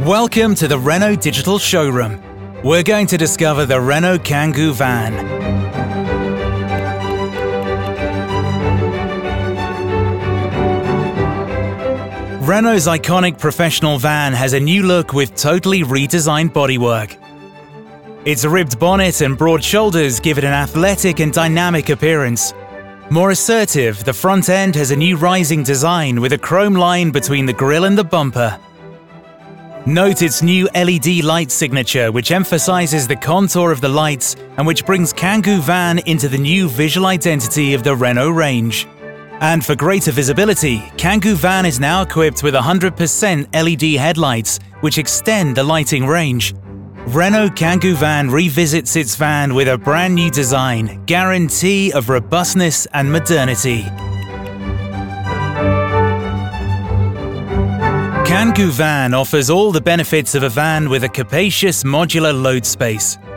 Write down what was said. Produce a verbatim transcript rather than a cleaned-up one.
Welcome to the Renault Digital Showroom. We're going to discover the Renault Kangoo van. Renault's iconic professional van has a new look with totally redesigned bodywork. Its ribbed bonnet and broad shoulders give it an athletic and dynamic appearance. More assertive, the front end has a new rising design with a chrome line between the grille and the bumper. Note its new L E D light signature, which emphasizes the contour of the lights and which brings Kangoo van into the new visual identity of the Renault range. And for greater visibility, Kangoo van is now equipped with one hundred percent L E D headlights, which extend the lighting range. Renault Kangoo van revisits its van with a brand new design, guarantee of robustness and modernity. Kangoo van offers all the benefits of a van with a capacious modular load space.